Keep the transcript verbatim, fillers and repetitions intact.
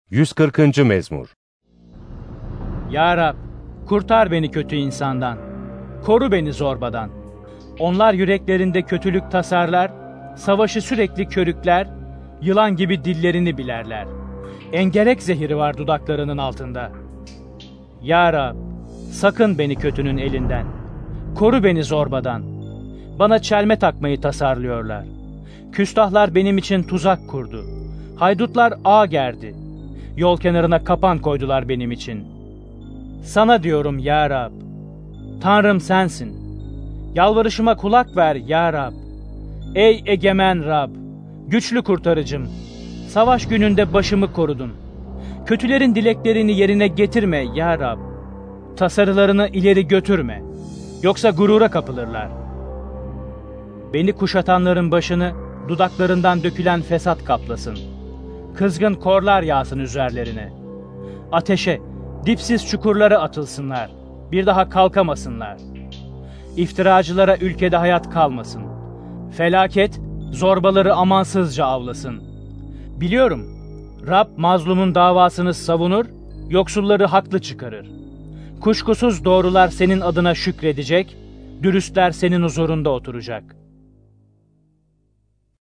yüz kırkıncı Mezmur. Ya Rab, kurtar beni kötü insandan, koru beni zorbadan. Onlar yüreklerinde kötülük tasarlar, savaşı sürekli körükler, yılan gibi dillerini bilerler. Engerek zehiri var dudaklarının altında. Ya Rab, sakın beni kötünün elinden, koru beni zorbadan. Bana çelme takmayı tasarlıyorlar. Küstahlar benim için tuzak kurdu. Haydutlar ağ gerdi. Yol kenarına kapan koydular benim için. Sana diyorum ya Rab, Tanrım sensin. Yalvarışıma kulak ver ya Rab. Ey egemen Rab, güçlü kurtarıcım, savaş gününde başımı korudun. Kötülerin dileklerini yerine getirme ya Rab. Tasarılarını ileri götürme, yoksa gurura kapılırlar. Beni kuşatanların başını dudaklarından dökülen fesat kaplasın. Kızgın korlar yağsın üzerlerine. Ateşe, dipsiz çukurlara atılsınlar. Bir daha kalkamasınlar. İftiracılara ülkede hayat kalmasın. Felaket, zorbaları amansızca avlasın. Biliyorum, Rab mazlumun davasını savunur, yoksulları haklı çıkarır. Kuşkusuz doğrular senin adına şükredecek, dürüstler senin huzurunda oturacak.